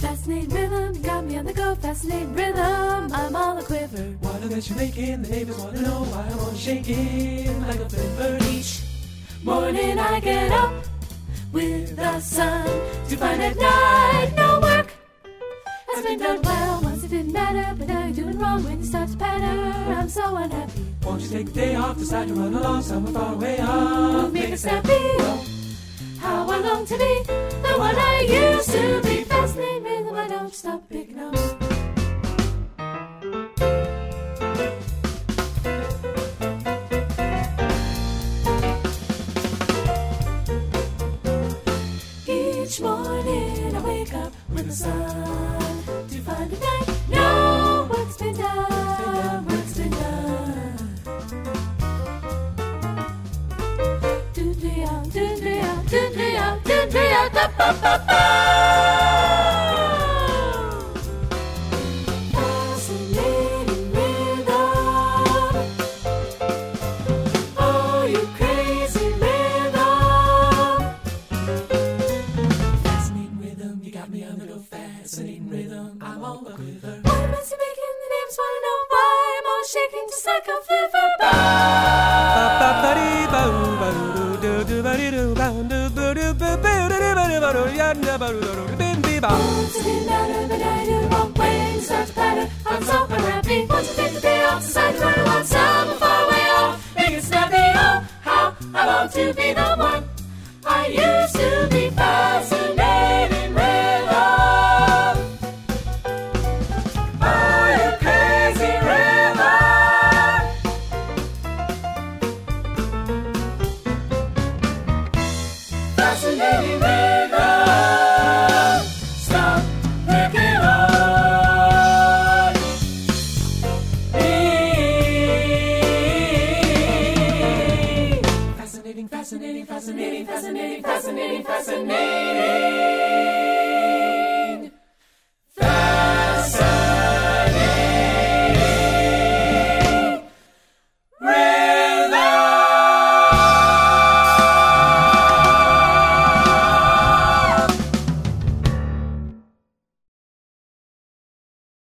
Fascinating rhythm, you got me on the go. Fascinating rhythm, I'm all a quiver. Water that you're making, the neighbors wanna know why I'm on shaking like a flipper. Each morning I get up with the sun to find at night no work has been done well. Once it didn't matter, but now you're doing wrong when you start to patter. I'm so unhappy. Won't you take the day off, decide to run along somewhere far away off? Make it snappy. Oh, how I long to be the one I used to be. Fascinating rhythm, I don't stop picking up. Each morning I wake up with the sun to find a night. No work's been done, work's been done. Do-do-ya, do-do-ya, do-do-ya, do-do-ya, da-ba-ba-ba. Fascinating rhythm. Oh, you crazy rhythm. Fascinating rhythm, you got me on the go. Fascinating rhythm, I'm all a quiver. Why must you making the names wanna know why I'm all shaking just like a flipper? Once it didn't matter, but I do wrong when you start to patter. I'm so unhappy. Once you take the day off, decide to run along somewhere far away off. Make it snappy. Oh, how I long to be the one I used to be. Fascinating rhythm. Oh, you crazy rhythm. Fascinating rhythm. Stop picking on me. Fascinating, fascinating, fascinating, fascinating, fascinating, fascinating.